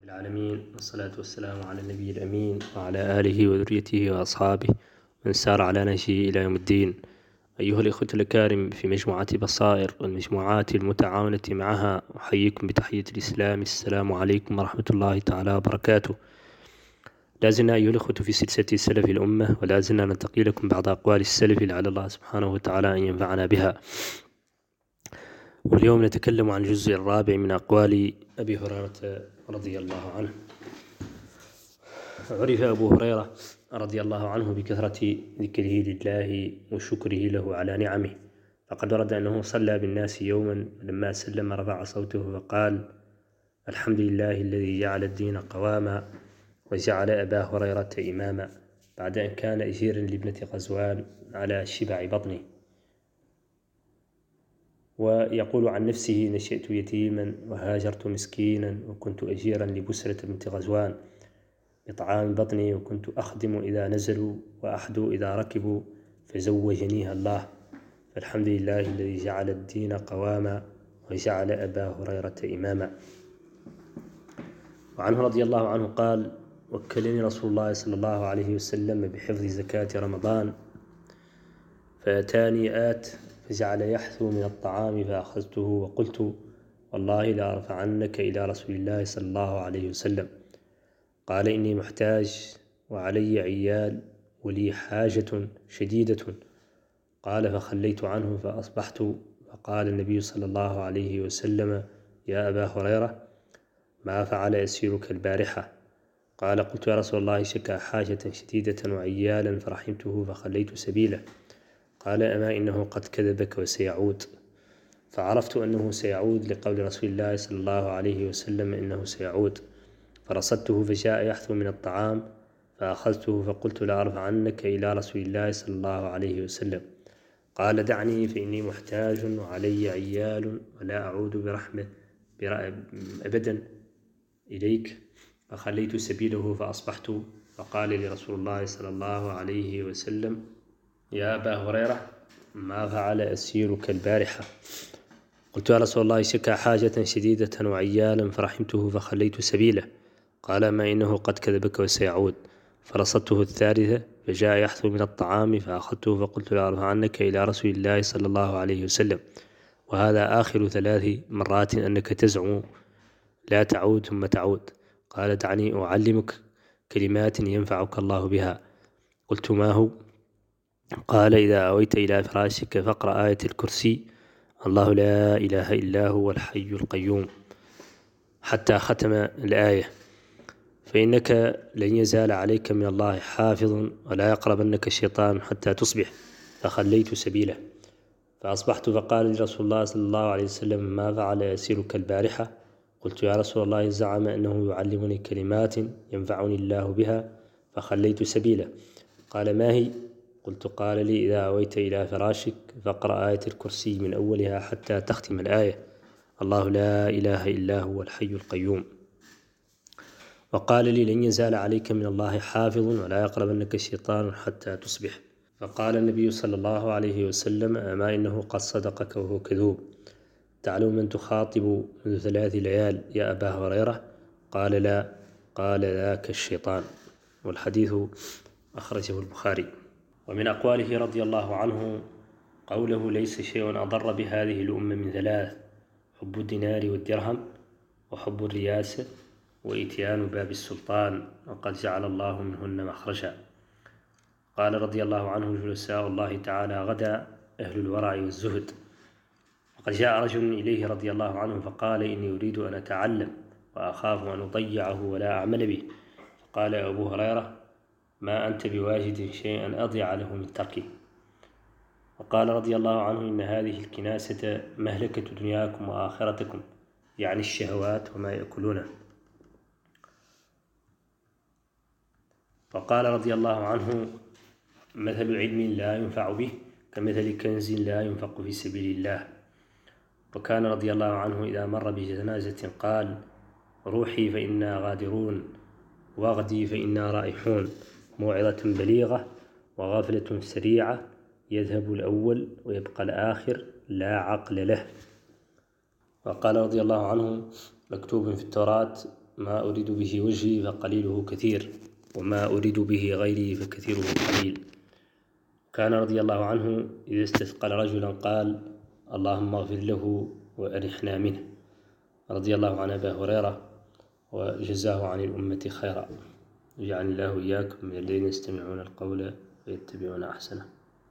العالمين، والصلاة والسلام على النبي الأمين وعلى آله وذريته وأصحابه من سار على نهجه إلى يوم الدين. أيها الإخوة الأكارم في مجموعة بصائر والمجموعات المتعاونة معها، أحييكم بتحية الإسلام. السلام عليكم ورحمة الله تعالى وبركاته. لازلنا أيها الإخوة في سلسلة سلف الأمة، ولازلنا ننتقي لكم بعض أقوال السلف لعل الله سبحانه وتعالى أن ينفعنا بها. واليوم نتكلم عن الجزء الرابع من أقوال أبي هريرة رضي الله عنه. عرف أبو هريرة رضي الله عنه بكثرة ذكره لله وشكره له على نعمه، فقد ورد أنه صلى بالناس يوما، لما سلم رفع صوته فقال: الحمد لله الذي جعل الدين قواما وجعل أبا هريرة إماما، بعد أن كان أجيرا لابنة غزوان على شبع بطنه. ويقول عن نفسه: نشأت يتيما وهاجرت مسكينا وكنت أجيرا لبسرة بنت غزوان بطعام بطني، وكنت أخدم إذا نزلوا وأحدو إذا ركبوا فزوجنيها الله، فالحمد لله الذي جعل الدين قواما وجعل أبا هريرة إماما. وعنه رضي الله عنه قال: وكلني رسول الله صلى الله عليه وسلم بحفظ زكاة رمضان، فأتاني آت فجعل يحثو من الطعام فأخذته وقلت: والله لا أرفعنك إلى رسول الله صلى الله عليه وسلم. قال: إني محتاج وعلي عيال ولي حاجة شديدة. قال: فخليت عنه فأصبحت، فقال النبي صلى الله عليه وسلم: يا أبا هريرة، ما فعل أسيرك البارحة؟ قال: قلت: يا رسول الله، شكى حاجة شديدة وعيالا فرحمته فخليت سبيله. قال: أما إنه قد كذبك وسيعود. فعرفت أنه سيعود لقول رسول الله صلى الله عليه وسلم إنه سيعود، فرصدته فجاء يحثو من الطعام فأخذته فقلت: لا أرفعنك إلى رسول الله صلى الله عليه وسلم. قال: دعني فإني محتاج وعلي عيال ولا أعود برحمة أبدا إليك. فخليت سبيله فأصبحت، فقال لي رسول الله صلى الله عليه وسلم: يا أبا هريرة، ما فعل أسيرك البارحة؟ قلت: يا رسول الله، شكى حاجة شديدة وعيالا فرحمته فخليت سبيله. قال: ما إنه قد كذبك وسيعود. فرصدته الثالثة فجاء يحثو من الطعام فأخذته فقلت: لا أرفعنك إلى رسول الله صلى الله عليه وسلم. وهذا آخر 3 مرات أنك تزعم لا تعود ثم تعود. قال: دعني أعلمك كلمات ينفعك الله بها. قلت: ما هو؟ قال: إذا أويت إلى فراشك فاقرأ آية الكرسي: الله لا إله إلا هو الحي القيوم، حتى ختم الآية، فإنك لن يزال عليك من الله حافظ ولا يقربنك الشيطان حتى تصبح. فخليت سبيله فأصبحت، فقال لي رسول الله صلى الله عليه وسلم: ما فعل يسيرك البارحة؟ قلت: يا رسول الله، زعم أنه يعلمني كلمات ينفعني الله بها، فخليت سبيله. قال: ما هي؟ قلت: قال لي: إذا أويت إلى فراشك فاقرأ آية الكرسي من أولها حتى تختم الآية: الله لا إله إلا هو الحي القيوم. وقال لي: لن يزال عليك من الله حافظ ولا يقربنك الشيطان حتى تصبح. فقال النبي صلى الله عليه وسلم: أما إنه قد صدقك وهو كذوب. تعلم من تخاطب منذ 3 ليال يا أبا هريرة؟ قال: لا. قال: ذاك الشيطان. والحديث أخرجه البخاري. ومن أقواله رضي الله عنه قوله: ليس شيء أضر بهذه الأمة من 3: حب الدينار والدرهم، وحب الرياسة، وإتيان باب السلطان، وقد جعل الله منهن مخرجا. قال رضي الله عنه: جلساء الله تعالى غدا أهل الورع والزهد. وقد جاء رجل إليه رضي الله عنه فقال: إني أريد أن أتعلم وأخاف أن أضيعه ولا أعمل به. فقال أبو هريرة: ما أنت بواجد شيئا أضيع له من تركه. وقال رضي الله عنه: إن هذه الكناسة مهلكة دنياكم وآخرتكم، يعني الشهوات وما يأكلونه. وقال رضي الله عنه: مثل علم لا ينفع به كمثل كنز لا ينفق في سبيل الله. وكان رضي الله عنه إذا مر بجنازة قال: روحي فإنا غادرون، وغدي فإنا رائحون، موعظة بليغة وغفلة سريعة، يذهب الأول ويبقى الآخر، لا عقل له. وقال رضي الله عنه: مكتوب في التوراة: ما أريد به وجهي فقليله كثير، وما أريد به غيري فكثيره قليل. كان رضي الله عنه إذا استثقل رجلا قال اللهم اغفر له وأرحنا منه، رضي الله عن أبي هريرة وجزاه عن الأمة خيرا. جعل الله إياكم من الذين يستمعون القول ويتبعون أحسنه.